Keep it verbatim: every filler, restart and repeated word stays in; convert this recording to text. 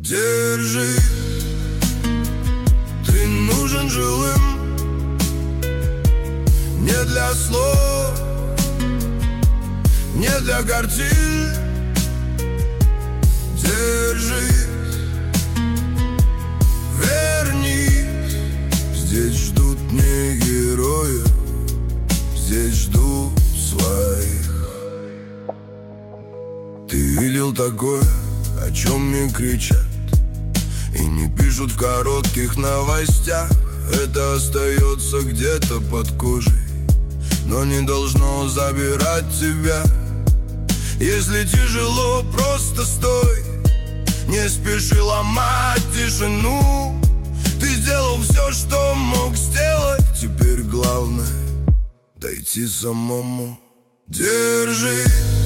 Держи, ты нужен живым, не для слов, не для картин. Держись, вернись, здесь ждут не герои, здесь ждут своих. Ты видел такое, о чем не кричат и не пишут в коротких новостях? Это остается где-то под кожей, но не должно забирать тебя. Если тяжело, просто стой, не спеши ломать тишину. Ты сделал все, что мог сделать, теперь главное дойти самому. Держи.